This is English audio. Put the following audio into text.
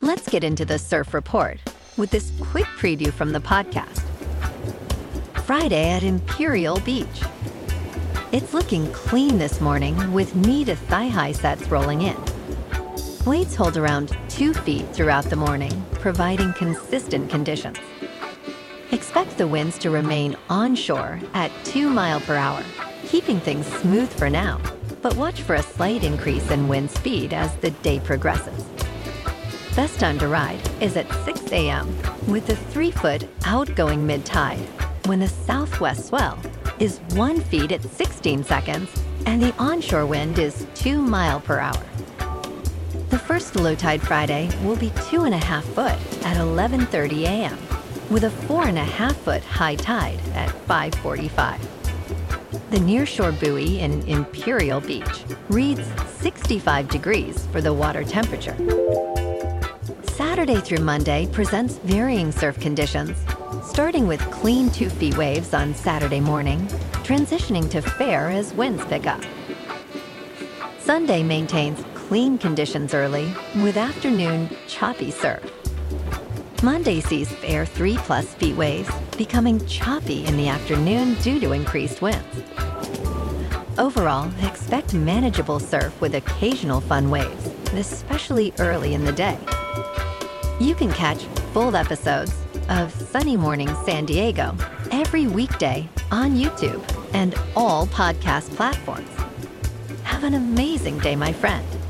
Let's get into the surf report with this quick preview from the podcast. Friday at Imperial Beach. It's looking clean this morning with knee to thigh-high sets rolling in. Waves hold around 2 feet throughout the morning, providing consistent conditions. Expect the winds to remain onshore at 2 miles per hour, keeping things smooth for now, but watch for a slight increase in wind speed as the day progresses. Best time to ride is at 6 a.m. with a 3-foot outgoing mid-tide, when the southwest swell is 1 foot at 16 seconds and the onshore wind is 2 miles per hour. The first low tide Friday will be 2.5 foot at 11:30 a.m. with a 4.5 foot high tide at 5:45. The nearshore buoy in Imperial Beach reads 65 degrees for the water temperature. Saturday through Monday presents varying surf conditions, starting with clean 2 feet waves on Saturday morning, transitioning to fair as winds pick up. Sunday maintains clean conditions early, with afternoon choppy surf. Monday sees fair 3+ feet waves, becoming choppy in the afternoon due to increased winds. Overall, expect manageable surf with occasional fun waves, especially early in the day. You can catch full episodes of Sunny Morning San Diego every weekday on YouTube and all podcast platforms. Have an amazing day, my friend.